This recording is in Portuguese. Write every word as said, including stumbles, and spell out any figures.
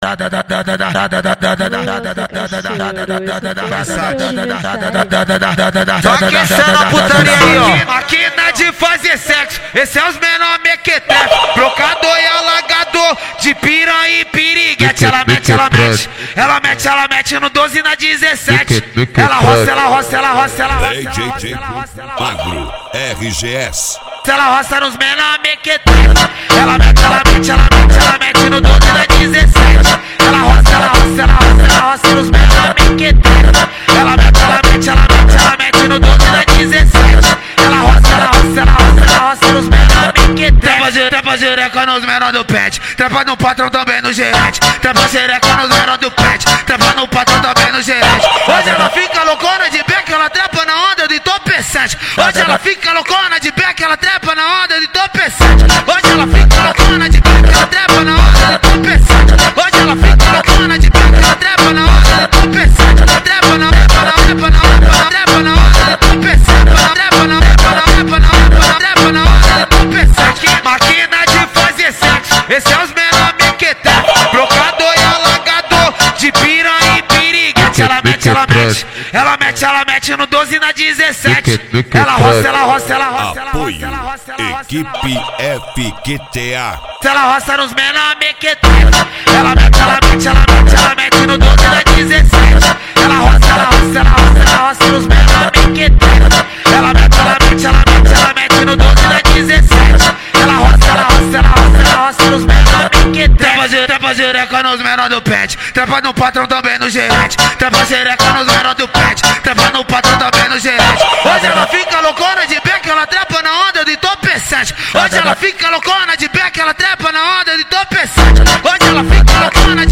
aquecendo a putaria aí, ó. Máquina de fazer sexo, esse é os menor mequetrefe. Brocador e alagador, de piranha e piriguete. Ela mete, ela mete, ela mete, ela mete no doze e na dezessete. Ela roça, ela roça, ela roça, ela roça, ela roça, ela roça, ela roça. Magro R G S. Ela roça nos menor mequetrefe. Ela mete, ela mete, ela mete, ela mete no doze e na dezessete. Ela roça, ela roça, ela roça, ela roça nos menor mequetrefe. Ela mete, ela mete, ela mete, ela mete no doze e na dezessete. Ela roça, ela roça, ela roça, ela roça nos menor mequetrefe. Trepa xereca nos menor do pet. Trepa no patrão também no gerente. Trepa xereca nos menor do pet. Trepa no patrão também no gerente. Hoje ela fica loucona de beck, ela trepa na onda de topecete. Hoje ela fica loucona de beck, ela trepa na onda de topecete. Hoje ela fica loucona de beck, ela trepa na onda de topecete. Hoje ela fica loucona de beck, ela trepa na onda de topecete. Trepa na onda, trepa na onda, trepa na onda de topecete. Trepa na onda, trepa na onda, trepa na onda de topecete. Máquina de fazer sexo, esse é os menor mequetrefe. Brocador e alagador, de piranha e piriguete. Ela mete, ela mete, ela mete, ela mete no doze e na dezessete. Ela roça, ela roça, ela roça, ela roça, ela roça, ela roça. Equipe F Q T A. Ela roça nos menor mequetrefe. Ela mete, ela mete, ela mete, ela mete no doze e na dezessete. Ela roça, ela roça, ela roça, ela roça nos menor mequetrefe. Ela mete, ela mete, ela mete, ela mete no doze e na dezessete. Ela roça, ela roça, ela roça, ela roça nos menor mequetrefe. Trepa xereca nos menor do pet. Trepa no patrão também no gerente. Trepa xereca nos menor do pet. Trepa no patrão também no gerente. Hoje ela fica loucona de beck, ela trepa na onda de topecete. Hoje ela fica loucona de beck, ela trepa na onda de topecete. Hoje ela fica loucona